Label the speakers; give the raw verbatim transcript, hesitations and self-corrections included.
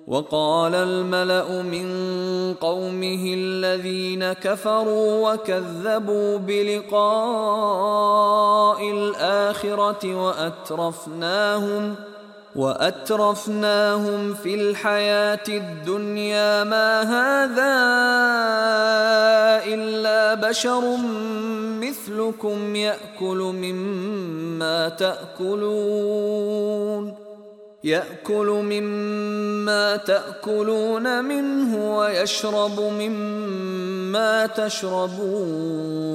Speaker 1: وقال الملأ من قومه الذين كفروا وكذبوا بلقاء الآخرة وأترفناهم وأترفناهم في الحياة الدنيا ما هذا إلا بشر مثلكم يأكل مما تأكلون يأكل مما تأكلون منه ويشرب مما تشربون